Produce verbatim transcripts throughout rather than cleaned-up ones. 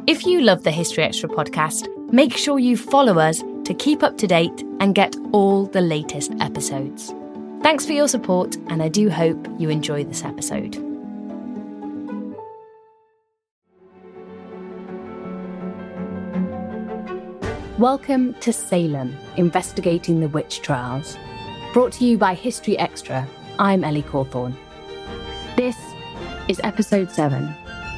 If you love the History Extra podcast, make sure you follow us to keep up to date and get all the latest episodes. Thanks for your support, and I do hope you enjoy this episode. Welcome to Salem, Investigating the Witch Trials. Brought to you by History Extra, I'm Ellie Cawthorne. This is episode seven.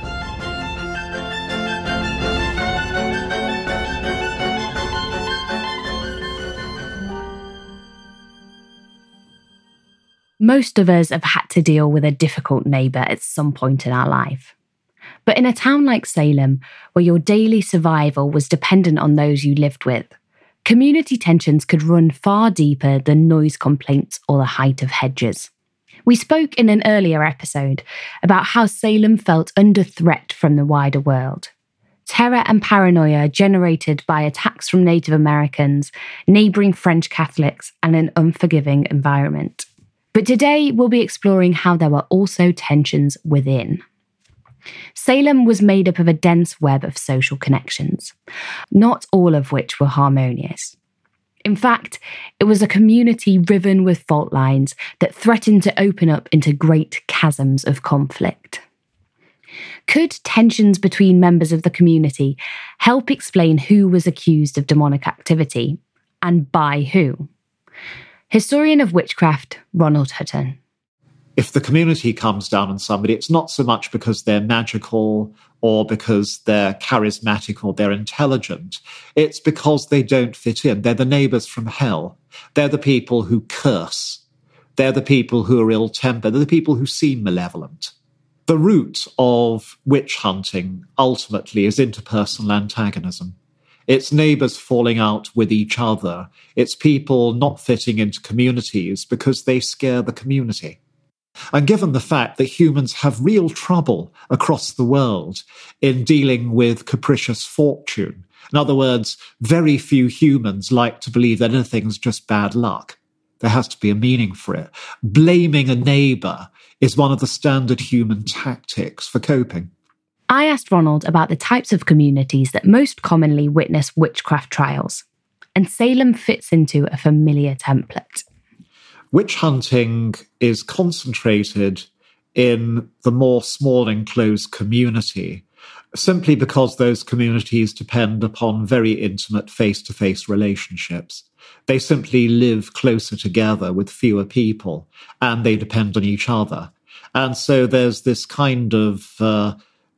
Most of us have had to deal with a difficult neighbour at some point in our life. But in a town like Salem, where your daily survival was dependent on those you lived with, community tensions could run far deeper than noise complaints or the height of hedges. We spoke in an earlier episode about how Salem felt under threat from the wider world. Terror and paranoia generated by attacks from Native Americans, neighbouring French Catholics, and an unforgiving environment. But today we'll be exploring how there were also tensions within. Salem was made up of a dense web of social connections, not all of which were harmonious. In fact, it was a community riven with fault lines that threatened to open up into great chasms of conflict. Could tensions between members of the community help explain who was accused of demonic activity, and by who? Historian of witchcraft, Ronald Hutton. If the community comes down on somebody, it's not so much because they're magical or because they're charismatic or they're intelligent. It's because they don't fit in. They're the neighbours from hell. They're the people who curse. They're the people who are ill-tempered. They're the people who seem malevolent. The root of witch hunting, ultimately, is interpersonal antagonism. It's neighbours falling out with each other. It's people not fitting into communities because they scare the community. And given the fact that humans have real trouble across the world in dealing with capricious fortune, in other words, very few humans like to believe that anything's just bad luck. There has to be a meaning for it. Blaming a neighbour is one of the standard human tactics for coping. I asked Ronald about the types of communities that most commonly witness witchcraft trials, and Salem fits into a familiar template. Witch hunting is concentrated in the more small enclosed community, simply because those communities depend upon very intimate face-to-face relationships. They simply live closer together with fewer people, and they depend on each other. And so there's this kind of uh,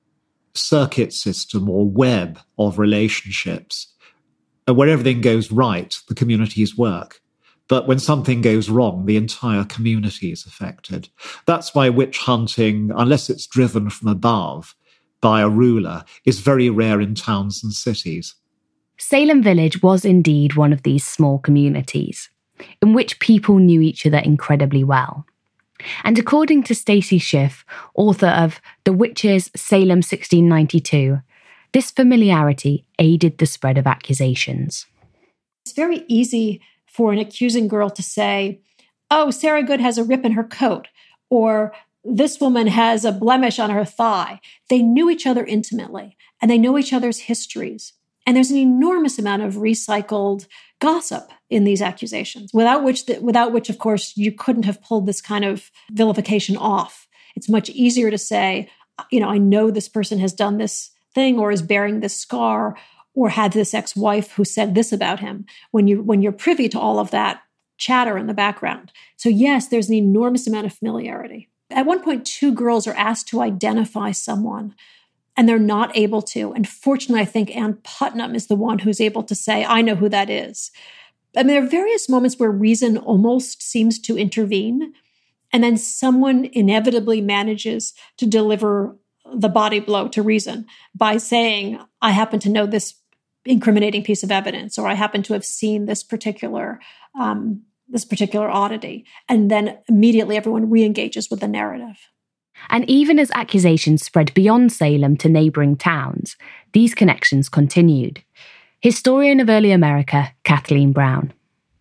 circuit system or web of relationships where everything goes right, the communities work. But when something goes wrong, the entire community is affected. That's why witch hunting, unless it's driven from above by a ruler, is very rare in towns and cities. Salem Village was indeed one of these small communities, in which people knew each other incredibly well. And according to Stacy Schiff, author of The Witches, Salem sixteen ninety-two, this familiarity aided the spread of accusations. It's very easy for an accusing girl to say, oh, Sarah Good has a rip in her coat, or this woman has a blemish on her thigh. They knew each other intimately, and they know each other's histories. And there's an enormous amount of recycled gossip in these accusations, without which, the, without which, of course, you couldn't have pulled this kind of vilification off. It's much easier to say, you know, I know this person has done this thing or is bearing this scar or had this ex-wife who said this about him, when you when you're privy to all of that chatter in the background. So yes, there's an enormous amount of familiarity. At one point, two girls are asked to identify someone, and they're not able to. And fortunately, I think Ann Putnam is the one who's able to say, I know who that is. I mean, there are various moments where reason almost seems to intervene, and then someone inevitably manages to deliver the body blow to reason by saying, I happen to know this incriminating piece of evidence, or I happen to have seen this particular um, this particular oddity. And then immediately everyone re-engages with the narrative. And even as accusations spread beyond Salem to neighbouring towns, these connections continued. Historian of early America, Kathleen Brown.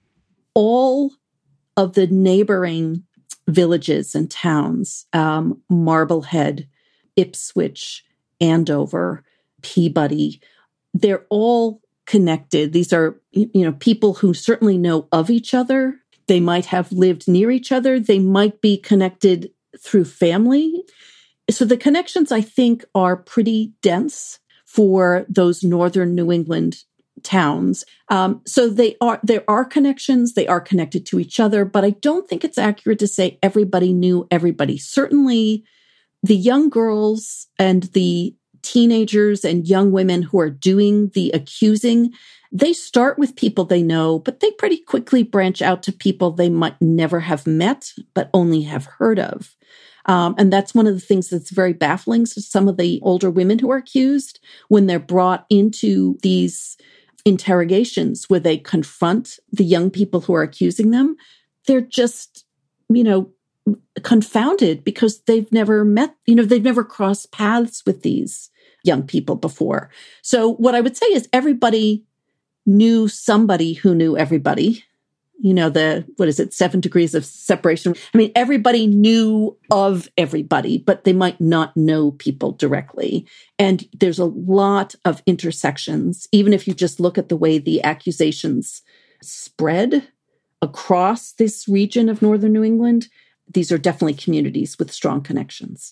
All of the neighboring villages and towns, um, Marblehead, Ipswich, Andover, Peabody. They're all connected. These are, you know, people who certainly know of each other. They might have lived near each other. They might be connected through family. So the connections, I think, are pretty dense for those northern New England towns. Um, so they are, there are connections. They are connected to each other, but I don't think it's accurate to say everybody knew everybody. Certainly the young girls and the teenagers and young women who are doing the accusing, they start with people they know, but they pretty quickly branch out to people they might never have met, but only have heard of. Um, and that's one of the things that's very baffling to some of the older women who are accused when they're brought into these interrogations where they confront the young people who are accusing them. They're just, you know, confounded because they've never met, you know, they've never crossed paths with these young people before. So what I would say is everybody knew somebody who knew everybody. You know, the, what is it, seven degrees of separation. I mean, everybody knew of everybody, but they might not know people directly. And there's a lot of intersections, even if you just look at the way the accusations spread across this region of northern New England. These are definitely communities with strong connections.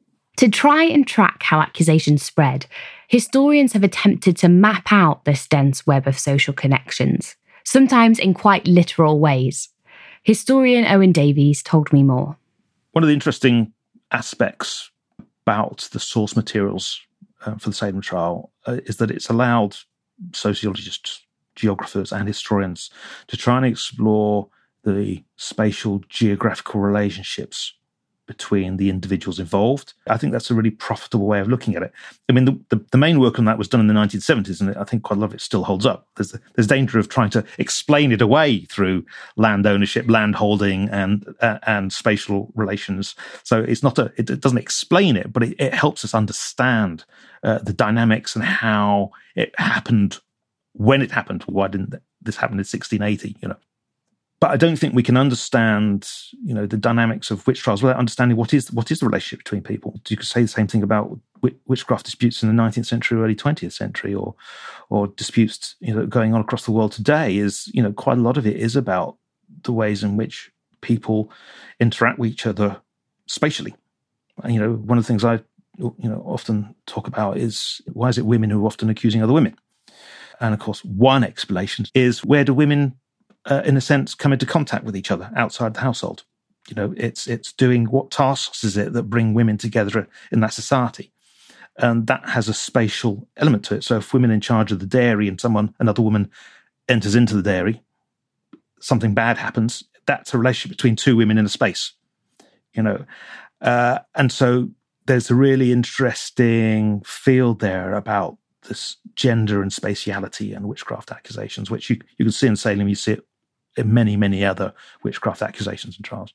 To try and track how accusations spread, historians have attempted to map out this dense web of social connections, sometimes in quite literal ways. Historian Owen Davies told me more. One of the interesting aspects about the source materials uh, for the Salem trial uh, is that it's allowed sociologists, geographers, and historians to try and explore the spatial geographical relationships between the individuals involved. I think that's a really profitable way of looking at it. I mean, the, the, the main work on that was done in the nineteen seventies, and I think quite a lot of it still holds up. There's there's danger of trying to explain it away through land ownership, land holding, and uh, and spatial relations. So it's not a it, it doesn't explain it, but it, it helps us understand uh, the dynamics and how it happened, when it happened. Why didn't this happen in sixteen eighty? You know. But I don't think we can understand, you know, the dynamics of witch trials without understanding what is what is the relationship between people. You could say the same thing about witchcraft disputes in the nineteenth century, early twentieth century, or or disputes, you know, going on across the world today. Is, you know, quite a lot of it is about the ways in which people interact with each other spatially. And, you know, one of the things I, you know, often talk about is why is it women who are often accusing other women? And of course, one explanation is where do women Uh, in a sense, come into contact with each other outside the household? You know, it's it's doing what tasks is it that bring women together in that society, and that has a spatial element to it. So, if women in charge of the dairy and someone, another woman, enters into the dairy, something bad happens. That's a relationship between two women in a space. You know, uh, and so there's a really interesting field there about this gender and spatiality and witchcraft accusations, which you you can see in Salem. You see it in many, many other witchcraft accusations and trials.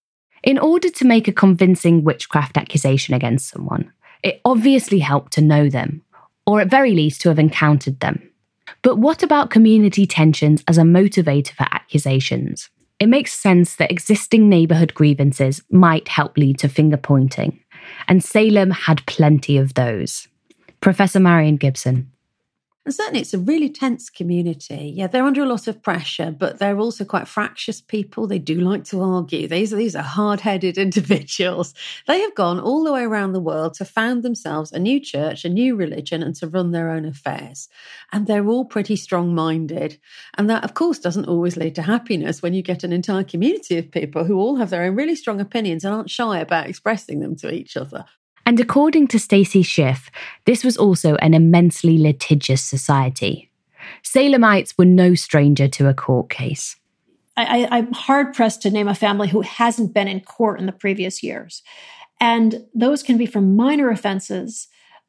In order to make a convincing witchcraft accusation against someone, it obviously helped to know them, or at very least to have encountered them. But what about community tensions as a motivator for accusations? It makes sense that existing neighbourhood grievances might help lead to finger-pointing, and Salem had plenty of those. Professor Marion Gibson. And certainly it's a really tense community. Yeah, they're under a lot of pressure, but they're also quite fractious people. They do like to argue. These are, these are hard-headed individuals. They have gone all the way around the world to found themselves a new church, a new religion, and to run their own affairs. And they're all pretty strong-minded. And that, of course, doesn't always lead to happiness when you get an entire community of people who all have their own really strong opinions and aren't shy about expressing them to each other. And according to Stacey Schiff, this was also an immensely litigious society. Salemites were no stranger to a court case. I, I'm hard-pressed to name a family who hasn't been in court in the previous years. And those can be for minor offenses,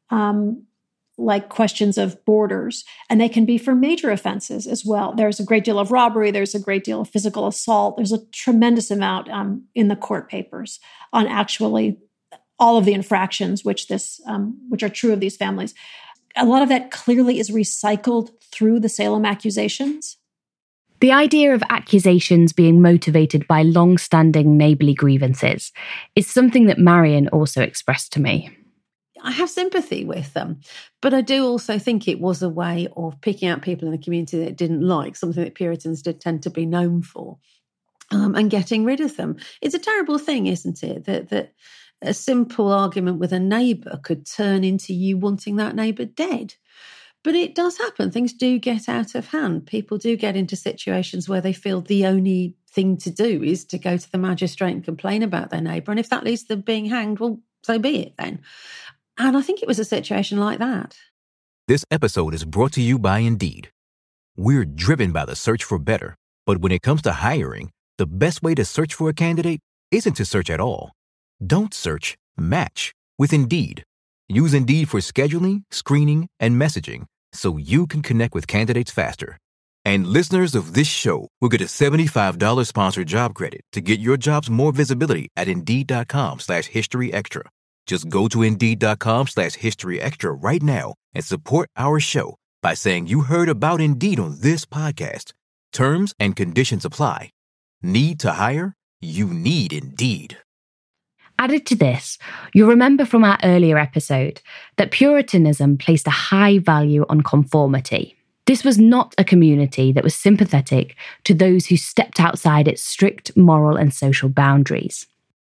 um, like questions of borders, and they can be for major offenses as well. There's a great deal of robbery. There's a great deal of physical assault. There's a tremendous amount um, in the court papers on actually all of the infractions which this, um, which are true of these families. A lot of that clearly is recycled through the Salem accusations. The idea of accusations being motivated by long-standing neighbourly grievances is something that Marion also expressed to me. I have sympathy with them. But I do also think it was a way of picking out people in the community that it didn't like, something that Puritans did tend to be known for, um, and getting rid of them. It's a terrible thing, isn't it, that that a simple argument with a neighbour could turn into you wanting that neighbour dead. But it does happen. Things do get out of hand. People do get into situations where they feel the only thing to do is to go to the magistrate and complain about their neighbour. And if that leads to them being hanged, well, so be it then. And I think it was a situation like that. This episode is brought to you by Indeed. We're driven by the search for better. But when it comes to hiring, the best way to search for a candidate isn't to search at all. Don't search, match with Indeed. Use Indeed for scheduling, screening, and messaging so you can connect with candidates faster. And listeners of this show will get a seventy-five dollars sponsored job credit to get your jobs more visibility at Indeed.com slash History Extra. Just go to Indeed.com slash History Extra right now and support our show by saying you heard about Indeed on this podcast. Terms and conditions apply. Need to hire? You need Indeed. Added to this, you'll remember from our earlier episode that Puritanism placed a high value on conformity. This was not a community that was sympathetic to those who stepped outside its strict moral and social boundaries.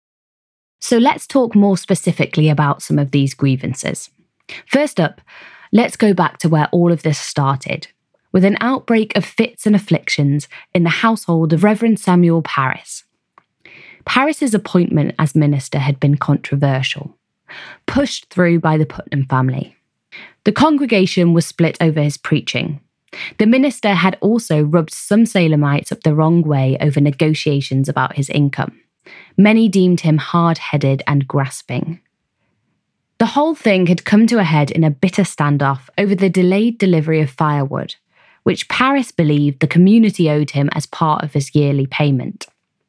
So let's talk more specifically about some of these grievances. First up, let's go back to where all of this started, with an outbreak of fits and afflictions in the household of Reverend Samuel Parris. Parris's appointment as minister had been controversial, pushed through by the Putnam family. The congregation was split over his preaching. The minister had also rubbed some Salemites up the wrong way over negotiations about his income. Many deemed him hard-headed and grasping. The whole thing had come to a head in a bitter standoff over the delayed delivery of firewood, which Parris believed the community owed him as part of his yearly payment.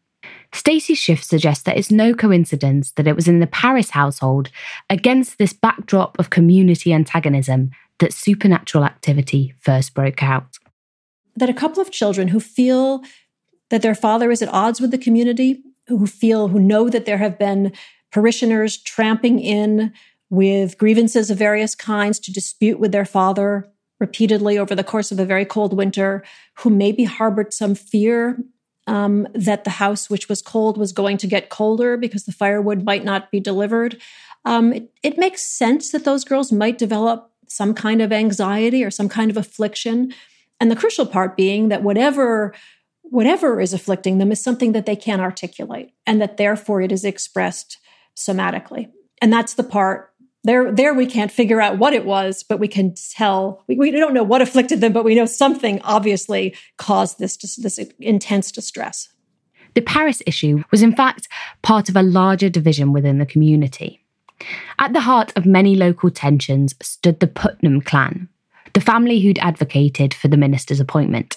Stacey Schiff suggests that it's no coincidence that it was in the Parris household, against this backdrop of community antagonism, that supernatural activity first broke out. That a couple of children who feel that their father is at odds with the community, who feel, who know that there have been parishioners tramping in with grievances of various kinds to dispute with their father repeatedly over the course of a very cold winter, who maybe harbored some fear Um, that the house, which was cold, was going to get colder because the firewood might not be delivered. Um, it, it makes sense that those girls might develop some kind of anxiety or some kind of affliction. And the crucial part being that whatever, whatever is afflicting them is something that they can't articulate, and that therefore it is expressed somatically. And that's the part There, there we can't figure out what it was, but we can tell. We, we don't know what afflicted them, but we know something obviously caused this, this intense distress. The Parris issue was in fact part of a larger division within the community. At the heart of many local tensions stood the Putnam clan, the family who'd advocated for the minister's appointment.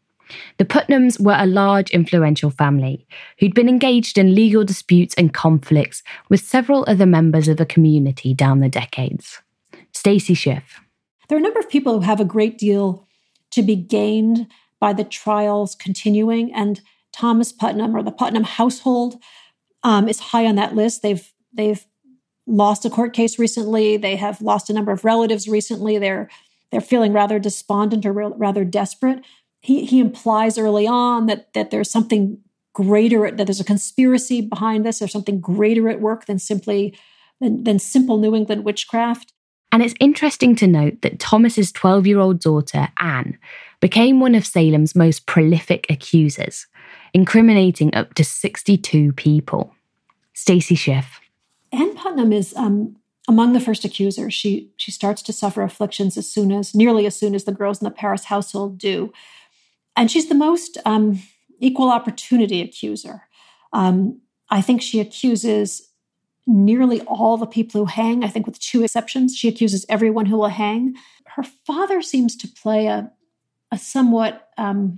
The Putnams were a large, influential family who'd been engaged in legal disputes and conflicts with several other members of the community down the decades. Stacey Schiff. There are a number of people who have a great deal to be gained by the trials continuing, and Thomas Putnam, or the Putnam household, um, is high on that list. They've they've lost a court case recently. They have lost a number of relatives recently. They're they're feeling rather despondent or re- rather desperate. He, he implies early on that, that there's something greater, that there's a conspiracy behind this. There's something greater at work than simply than, than simple New England witchcraft. And it's interesting to note that Thomas's twelve-year-old daughter, Anne, became one of Salem's most prolific accusers, incriminating up to sixty-two people. Stacey Schiff. Anne Putnam is um, among the first accusers. She she starts to suffer afflictions as soon as, nearly as soon as the girls in the Parris household do. And she's the most um, equal opportunity accuser. Um, I think she accuses nearly all the people who hang, I think with two exceptions. She accuses everyone who will hang. Her father seems to play a, a somewhat um,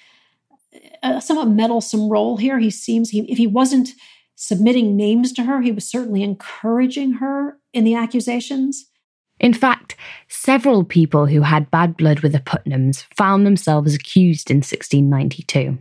a somewhat meddlesome role here. He seems, he, if he wasn't submitting names to her, he was certainly encouraging her in the accusations. In fact, several people who had bad blood with the Putnams found themselves accused in sixteen ninety-two.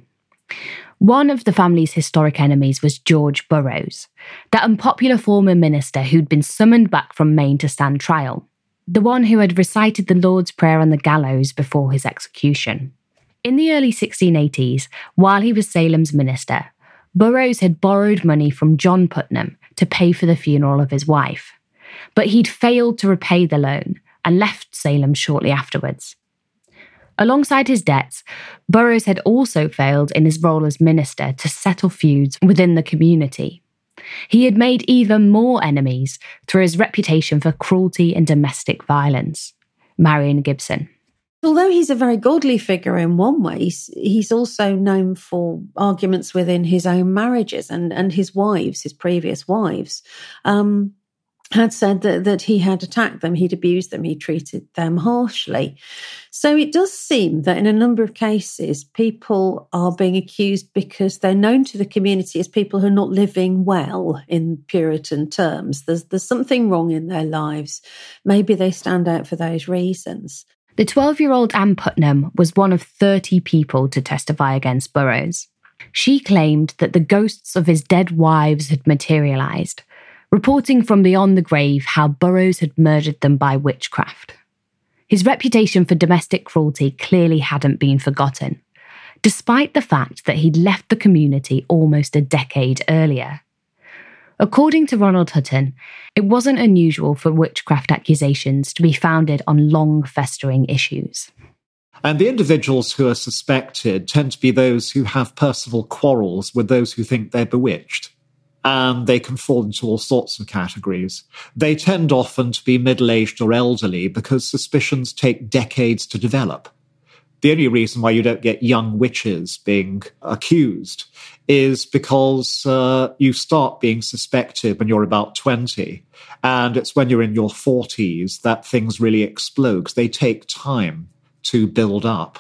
One of the family's historic enemies was George Burroughs, that unpopular former minister who'd been summoned back from Maine to stand trial, the one who had recited the Lord's Prayer on the gallows before his execution. In the early sixteen eighties, while he was Salem's minister, Burroughs had borrowed money from John Putnam to pay for the funeral of his wife, but he'd failed to repay the loan and left Salem shortly afterwards. Alongside his debts, Burroughs had also failed in his role as minister to settle feuds within the community. He had made even more enemies through his reputation for cruelty and domestic violence. Marion Gibson. Although he's a very godly figure in one way, he's, he's also known for arguments within his own marriages and, and his wives, his previous wives. Um, had said that, that he had attacked them, he'd abused them, he treated them harshly. So it does seem that in a number of cases, people are being accused because they're known to the community as people who are not living well in Puritan terms. There's, there's something wrong in their lives. Maybe they stand out for those reasons. The twelve-year-old Ann Putnam was one of thirty people to testify against Burroughs. She claimed that the ghosts of his dead wives had materialised, reporting from beyond the grave how Burroughs had murdered them by witchcraft. His reputation for domestic cruelty clearly hadn't been forgotten, despite the fact that he'd left the community almost a decade earlier. According to Ronald Hutton, it wasn't unusual for witchcraft accusations to be founded on long-festering issues. And the individuals who are suspected tend to be those who have personal quarrels with those who think they're bewitched. And they can fall into all sorts of categories. They tend often to be middle-aged or elderly because suspicions take decades to develop. The only reason why you don't get young witches being accused is because uh, you start being suspected when you're about twenty. And it's when you're in your forties that things really explode, because they take time to build up.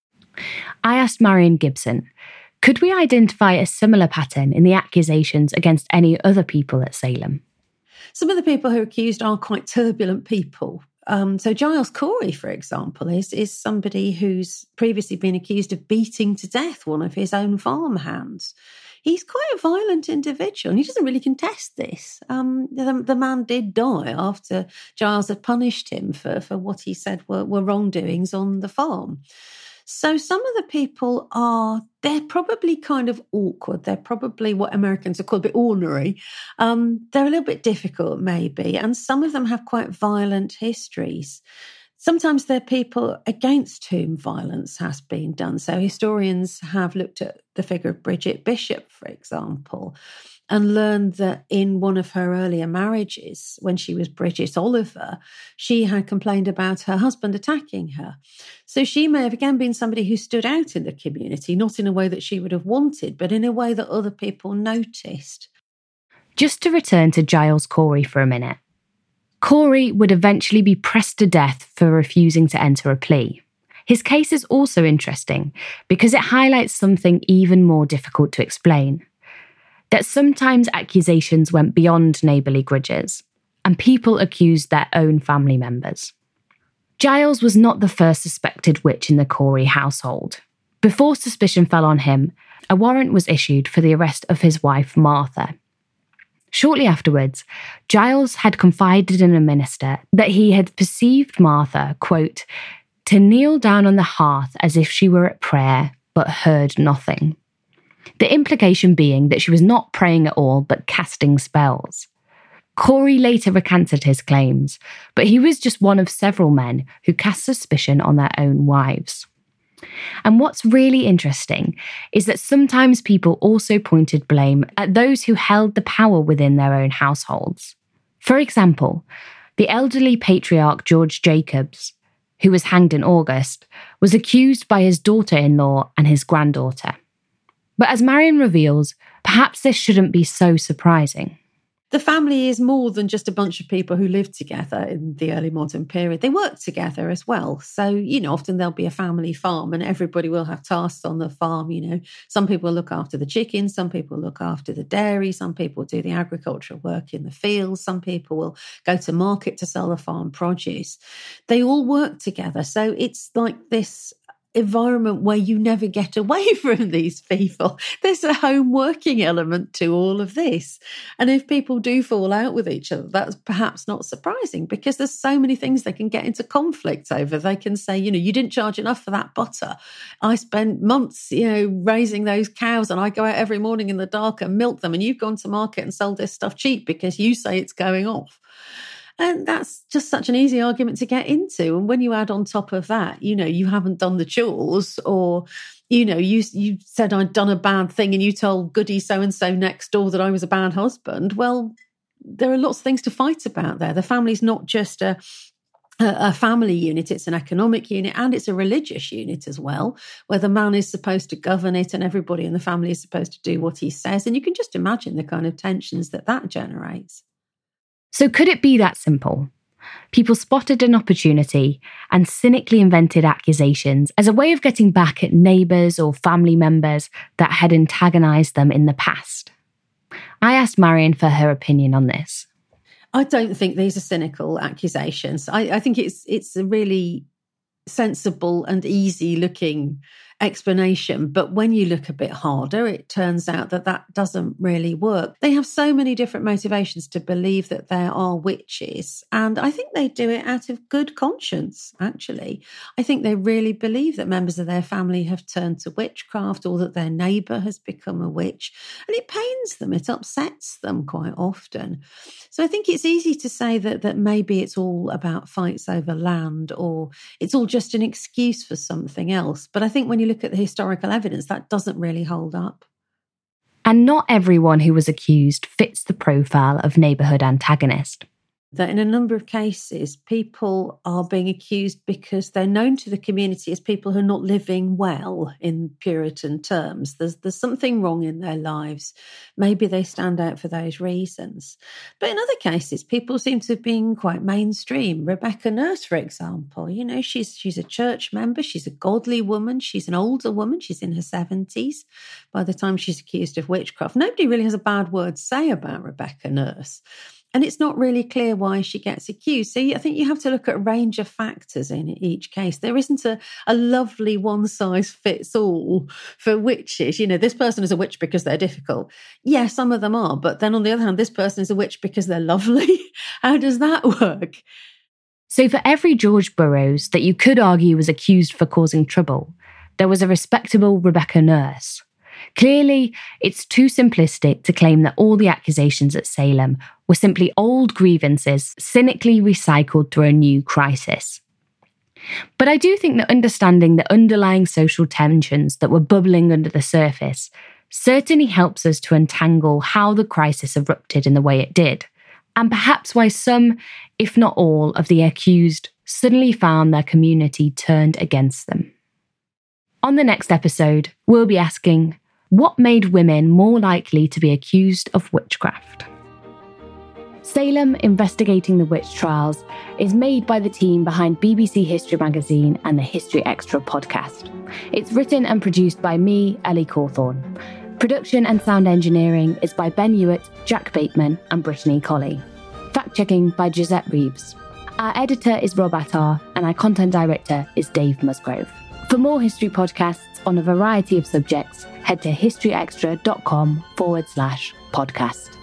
I asked Marion Gibson, could we identify a similar pattern in the accusations against any other people at Salem? Some of the people who are accused are quite turbulent people. Um, so Giles Corey, for example, is, is somebody who's previously been accused of beating to death one of his own farmhands. He's quite a violent individual, and he doesn't really contest this. Um, the, the man did die after Giles had punished him for, for what he said were, were wrongdoings on the farm. So some of the people are, they're probably kind of awkward. They're probably what Americans are called a bit ornery. Um, they're a little bit difficult, maybe. And some of them have quite violent histories. Sometimes they're people against whom violence has been done. So historians have looked at the figure of Bridget Bishop, for example, and learned that in one of her earlier marriages, when she was Bridget Oliver, she had complained about her husband attacking her. So she may have again been somebody who stood out in the community, not in a way that she would have wanted, but in a way that other people noticed. Just to return to Giles Corey for a minute. Corey would eventually be pressed to death for refusing to enter a plea. His case is also interesting because it highlights something even more difficult to explain. That sometimes accusations went beyond neighbourly grudges, and people accused their own family members. Giles was not the first suspected witch in the Corey household. Before suspicion fell on him, a warrant was issued for the arrest of his wife, Martha. Shortly afterwards, Giles had confided in a minister that he had perceived Martha, quote, to kneel down on the hearth as if she were at prayer, but heard nothing. The implication being that she was not praying at all, but casting spells. Corey later recanted his claims, but he was just one of several men who cast suspicion on their own wives. And what's really interesting is that sometimes people also pointed blame at those who held the power within their own households. For example, the elderly patriarch George Jacobs, who was hanged in August, was accused by his daughter-in-law and his granddaughter. But as Marion reveals, perhaps this shouldn't be so surprising. The family is more than just a bunch of people who lived together in the early modern period. They worked together as well. So, you know, often there'll be a family farm and everybody will have tasks on the farm. You know, some people look after the chickens, some people look after the dairy, some people do the agricultural work in the fields, some people will go to market to sell the farm produce. They all work together. So it's like this environment where you never get away from these people. There's a home working element to all of this. And if people do fall out with each other, that's perhaps not surprising because there's so many things they can get into conflict over. They can say, you know, you didn't charge enough for that butter. I spent months, you know, raising those cows and I go out every morning in the dark and milk them and you've gone to market and sold this stuff cheap because you say it's going off. And that's just such an easy argument to get into. And when you add on top of that, you know, you haven't done the chores or, you know, you you said I'd done a bad thing and you told goody so-and-so next door that I was a bad husband. Well, there are lots of things to fight about there. The family's not just a, a family unit, it's an economic unit and it's a religious unit as well, where the man is supposed to govern it and everybody in the family is supposed to do what he says. And you can just imagine the kind of tensions that that generates. So could it be that simple? People spotted an opportunity and cynically invented accusations as a way of getting back at neighbours or family members that had antagonised them in the past. I asked Marion for her opinion on this. I don't think these are cynical accusations. I, I think it's it's a really sensible and easy looking explanation. But when you look a bit harder, it turns out that that doesn't really work. They have so many different motivations to believe that there are witches. And I think they do it out of good conscience, actually. I think they really believe that members of their family have turned to witchcraft or that their neighbour has become a witch. And it pains them. It upsets them quite often. So I think it's easy to say that that maybe it's all about fights over land or it's all just an excuse for something else. But I think when you look at the historical evidence, that doesn't really hold up. And not everyone who was accused fits the profile of neighbourhood antagonist. That in a number of cases, people are being accused because they're known to the community as people who are not living well in Puritan terms. There's, there's something wrong in their lives. Maybe they stand out for those reasons. But in other cases, people seem to have been quite mainstream. Rebecca Nurse, for example, you know, she's she's a church member. She's a godly woman. She's an older woman. She's in her seventies by the time she's accused of witchcraft. Nobody really has a bad word to say about Rebecca Nurse. And it's not really clear why she gets accused. So I think you have to look at a range of factors in each case. There isn't a, a lovely one-size-fits-all for witches. You know, this person is a witch because they're difficult. Yeah, some of them are. But then on the other hand, this person is a witch because they're lovely. How does that work? So for every George Burroughs that you could argue was accused for causing trouble, there was a respectable Rebecca Nurse. Clearly, it's too simplistic to claim that all the accusations at Salem were simply old grievances cynically recycled through a new crisis. But I do think that understanding the underlying social tensions that were bubbling under the surface certainly helps us to untangle how the crisis erupted in the way it did, and perhaps why some, if not all, of the accused suddenly found their community turned against them. On the next episode, we'll be asking, what made women more likely to be accused of witchcraft? Salem Investigating the Witch Trials is made by the team behind B B C History Magazine and the History Extra podcast. It's written and produced by me, Ellie Cawthorne. Production and sound engineering is by Ben Hewitt, Jack Bateman and Brittany Colley. Fact-checking by Gisette Reeves. Our editor is Rob Attar and our content director is Dave Musgrove. For more history podcasts on a variety of subjects, head to historyextra.com forward slash podcast.